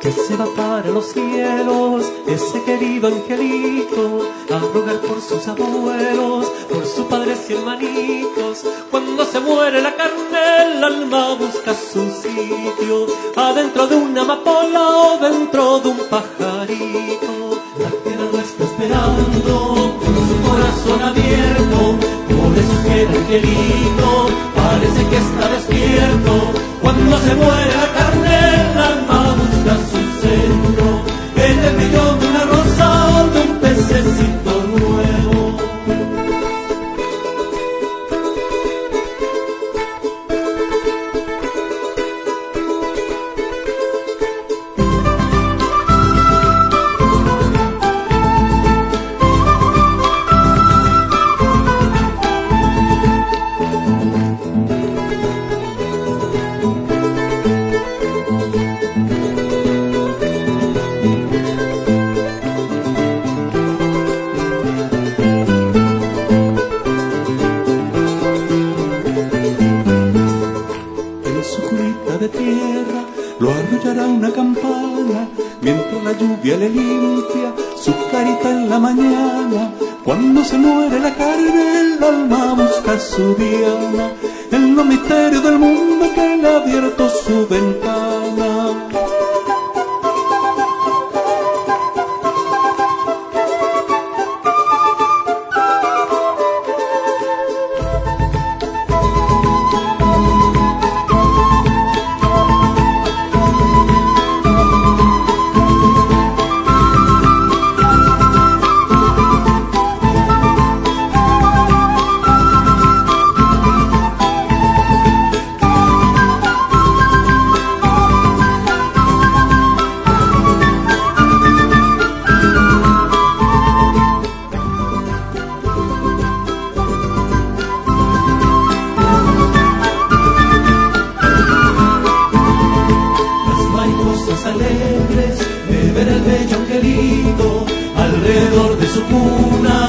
que se va para los cielos, ese querido angelito, a rogar por sus abuelos, por sus padres y hermanitos. Cuando se muere la carne, el alma busca su sitio, adentro de una amapola o dentro de un pajarito. La tierra lo está esperando, con su corazón abierto, por eso es que el angelito parece que está despierto. Cuando se muere la carne, el alma busca su centro, en el brillo de una rosa o de un pececito nuevo. De tierra lo arrullará una campana, mientras la lluvia le limpia su carita en la mañana. Cuando se muere la carne, el alma busca su diana, en los misterios del mundo que le ha abierto su ventana. Alegres de ver al bello angelito alrededor de su cuna